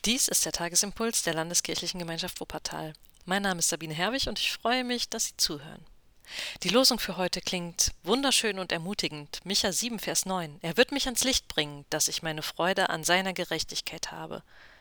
Dies ist der Tagesimpuls der Landeskirchlichen Gemeinschaft Wuppertal. Mein Name ist Sabine Herwig und ich freue mich, dass Sie zuhören. Die Losung für heute klingt wunderschön und ermutigend. Micha 7, Vers 9. Er wird mich ans Licht bringen, dass ich meine Freude an seiner Gerechtigkeit habe.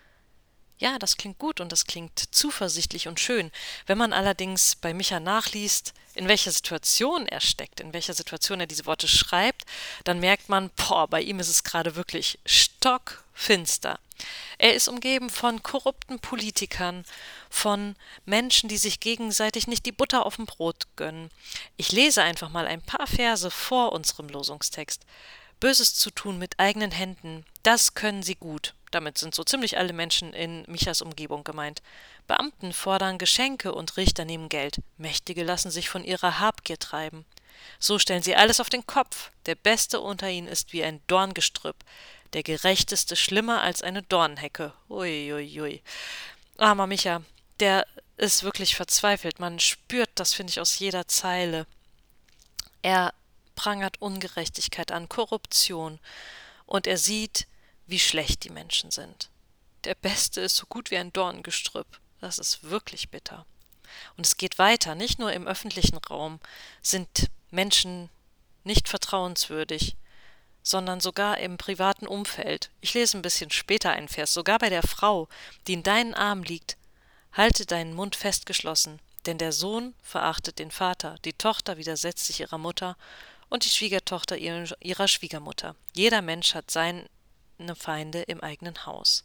Ja, das klingt gut und das klingt zuversichtlich und schön. Wenn man allerdings bei Micha nachliest, in welcher Situation er steckt, in welcher Situation er diese Worte schreibt, dann merkt man, bei ihm ist es gerade wirklich stockfinster. Er ist umgeben von korrupten Politikern, von Menschen, die sich gegenseitig nicht die Butter auf dem Brot gönnen. Ich lese einfach mal ein paar Verse vor unserem Losungstext. Böses zu tun mit eigenen Händen, das können sie gut. Damit sind so ziemlich alle Menschen in Michas Umgebung gemeint. Beamten fordern Geschenke und Richter nehmen Geld. Mächtige lassen sich von ihrer Habgier treiben. So stellen sie alles auf den Kopf. Der Beste unter ihnen ist wie ein Dorngestrüpp. Der Gerechteste schlimmer als eine Dornhecke. Uiuiui. Armer Micha, der ist wirklich verzweifelt. Man spürt das, finde ich, aus jeder Zeile. Er prangert Ungerechtigkeit an, Korruption, und er sieht, wie schlecht die Menschen sind. Der Beste ist so gut wie ein Dorngestrüpp. Das ist wirklich bitter. Und es geht weiter. Nicht nur im öffentlichen Raum sind Menschen nicht vertrauenswürdig, sondern sogar im privaten Umfeld. Ich lese ein bisschen später einen Vers. Sogar bei der Frau, die in deinen Armen liegt, halte deinen Mund festgeschlossen, denn der Sohn verachtet den Vater, die Tochter widersetzt sich ihrer Mutter und die Schwiegertochter ihrer Schwiegermutter. Jeder Mensch hat seine Feinde im eigenen Haus.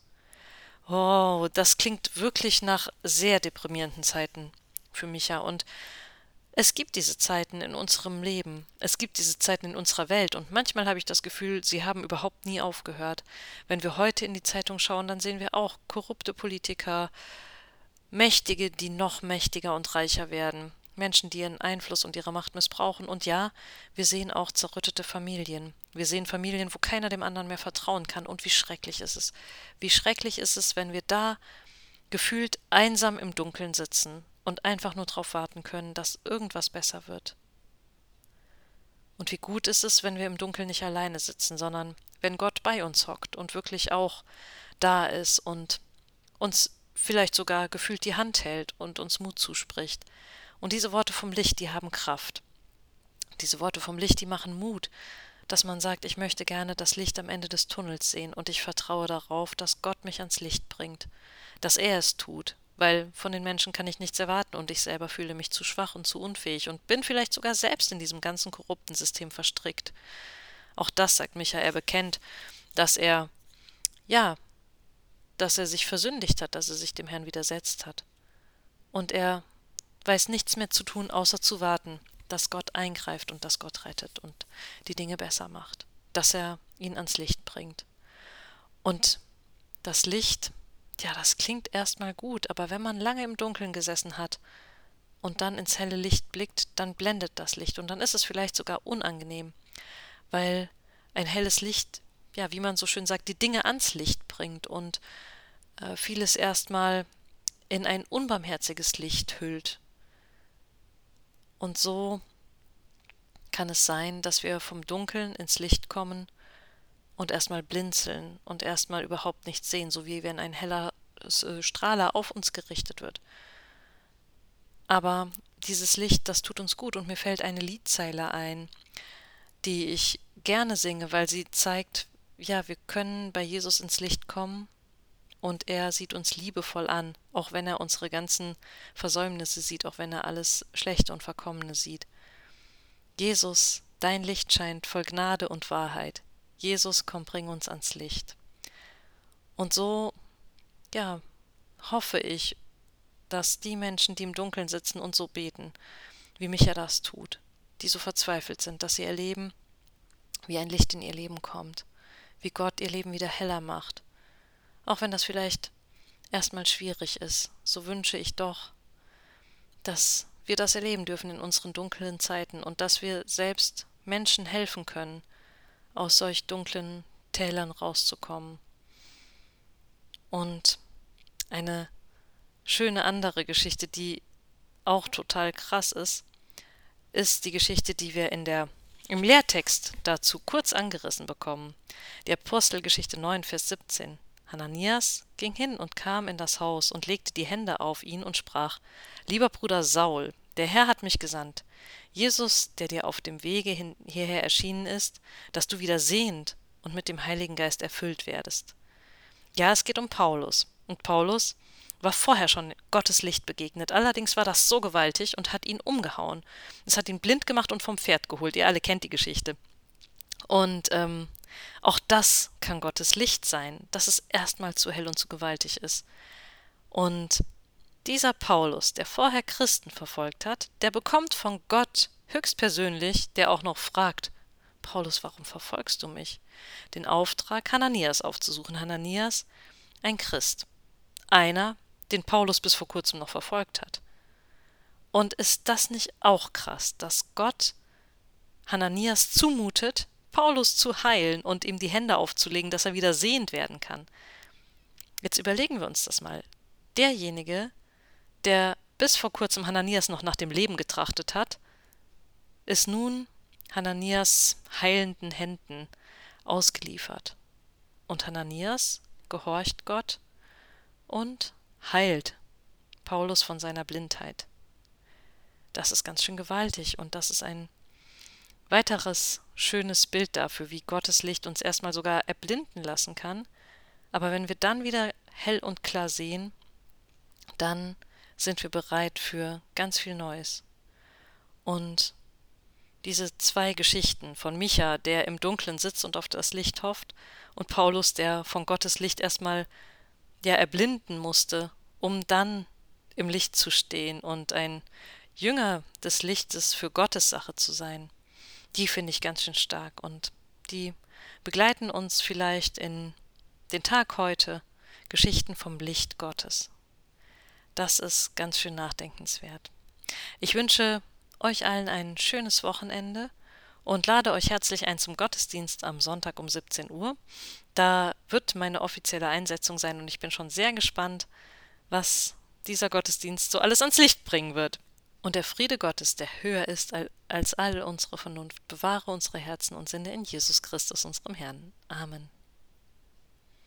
Oh, das klingt wirklich nach sehr deprimierenden Zeiten für Micha. Und es gibt diese Zeiten in unserem Leben, es gibt diese Zeiten in unserer Welt, und manchmal habe ich das Gefühl, sie haben überhaupt nie aufgehört. Wenn wir heute in die Zeitung schauen, dann sehen wir auch korrupte Politiker, Mächtige, die noch mächtiger und reicher werden, Menschen, die ihren Einfluss und ihre Macht missbrauchen. Und ja, wir sehen auch zerrüttete Familien. Wir sehen Familien, wo keiner dem anderen mehr vertrauen kann. Und wie schrecklich ist es? Wie schrecklich ist es, wenn wir da gefühlt einsam im Dunkeln sitzen und einfach nur darauf warten können, dass irgendwas besser wird. Und wie gut ist es, wenn wir im Dunkeln nicht alleine sitzen, sondern wenn Gott bei uns hockt und wirklich auch da ist und uns vielleicht sogar gefühlt die Hand hält und uns Mut zuspricht. Und diese Worte vom Licht, die haben Kraft. Diese Worte vom Licht, die machen Mut, dass man sagt, ich möchte gerne das Licht am Ende des Tunnels sehen und ich vertraue darauf, dass Gott mich ans Licht bringt, dass er es tut, weil von den Menschen kann ich nichts erwarten und ich selber fühle mich zu schwach und zu unfähig und bin vielleicht sogar selbst in diesem ganzen korrupten System verstrickt. Auch das sagt Micha, er bekennt, dass er, ja, dass er sich versündigt hat, dass er sich dem Herrn widersetzt hat. Und er weiß nichts mehr zu tun, außer zu warten, dass Gott eingreift und dass Gott rettet und die Dinge besser macht, dass er ihn ans Licht bringt. Und das Licht, ja, das klingt erstmal gut, aber wenn man lange im Dunkeln gesessen hat und dann ins helle Licht blickt, dann blendet das Licht und dann ist es vielleicht sogar unangenehm, weil ein helles Licht, ja, wie man so schön sagt, die Dinge ans Licht bringt und vieles erstmal in ein unbarmherziges Licht hüllt. Und so kann es sein, dass wir vom Dunkeln ins Licht kommen und erstmal blinzeln und erstmal überhaupt nichts sehen, so wie wenn ein heller Strahler auf uns gerichtet wird. Aber dieses Licht, das tut uns gut, und mir fällt eine Liedzeile ein, die ich gerne singe, weil sie zeigt, ja, wir können bei Jesus ins Licht kommen und er sieht uns liebevoll an, auch wenn er unsere ganzen Versäumnisse sieht, auch wenn er alles Schlechte und Verkommene sieht. Jesus, dein Licht scheint voll Gnade und Wahrheit. Jesus, komm, bring uns ans Licht. Und so, ja, hoffe ich, dass die Menschen, die im Dunkeln sitzen und so beten, wie Micha das tut, die so verzweifelt sind, dass sie erleben, wie ein Licht in ihr Leben kommt, wie Gott ihr Leben wieder heller macht. Auch wenn das vielleicht erstmal schwierig ist, so wünsche ich doch, dass wir das erleben dürfen in unseren dunklen Zeiten und dass wir selbst Menschen helfen können, aus solch dunklen Tälern rauszukommen. Und eine schöne andere Geschichte, die auch total krass ist die Geschichte, die wir im Lehrtext dazu kurz angerissen bekommen. Die Apostelgeschichte 9, Vers 17 Hananias ging hin und kam in das Haus und legte die Hände auf ihn und sprach: Lieber Bruder Saul, der Herr hat mich gesandt, Jesus, der dir auf dem Wege hierher erschienen ist, dass du wieder sehend und mit dem Heiligen Geist erfüllt werdest. Ja, es geht um Paulus. Und Paulus war vorher schon Gottes Licht begegnet. Allerdings war das so gewaltig und hat ihn umgehauen. Es hat ihn blind gemacht und vom Pferd geholt. Ihr alle kennt die Geschichte. Und auch das kann Gottes Licht sein, dass es erstmal zu hell und zu gewaltig ist. Und dieser Paulus, der vorher Christen verfolgt hat, der bekommt von Gott höchstpersönlich, der auch noch fragt: Paulus, warum verfolgst du mich? Den Auftrag, Hananias aufzusuchen. Hananias, ein Christ. Einer, den Paulus bis vor kurzem noch verfolgt hat. Und ist das nicht auch krass, dass Gott Hananias zumutet, Paulus zu heilen und ihm die Hände aufzulegen, dass er wieder sehend werden kann? Jetzt überlegen wir uns das mal. Derjenige, der bis vor kurzem Hananias noch nach dem Leben getrachtet hat, ist nun Hananias heilenden Händen ausgeliefert. Und Hananias gehorcht Gott und heilt Paulus von seiner Blindheit. Das ist ganz schön gewaltig und das ist ein weiteres schönes Bild dafür, wie Gottes Licht uns erstmal sogar erblinden lassen kann, aber wenn wir dann wieder hell und klar sehen, dann sind wir bereit für ganz viel Neues. Und diese zwei Geschichten von Micha, der im Dunkeln sitzt und auf das Licht hofft, und Paulus, der von Gottes Licht erstmal erblinden musste, um dann im Licht zu stehen und ein Jünger des Lichtes für Gottes Sache zu sein, die finde ich ganz schön stark und die begleiten uns vielleicht in den Tag heute, Geschichten vom Licht Gottes. Das ist ganz schön nachdenkenswert. Ich wünsche euch allen ein schönes Wochenende und lade euch herzlich ein zum Gottesdienst am Sonntag um 17 Uhr. Da wird meine offizielle Einsetzung sein und ich bin schon sehr gespannt, was dieser Gottesdienst so alles ans Licht bringen wird. Und der Friede Gottes, der höher ist als all unsere Vernunft, bewahre unsere Herzen und Sinne in Jesus Christus, unserem Herrn. Amen.